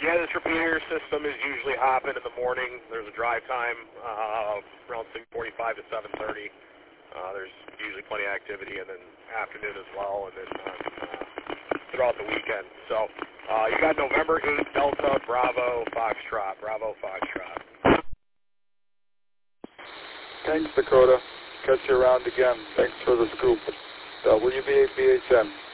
Yeah, this repeater system is usually hopping in the morning. There's a drive time around 6:45 to 7:30. There's usually plenty of activity, and then afternoon as well, and then throughout the weekend. So you got November 8th, Delta, Bravo, Foxtrot. Bravo, Foxtrot. Thanks, Dakota. Catch you around again. Thanks for the scoop. WBHM.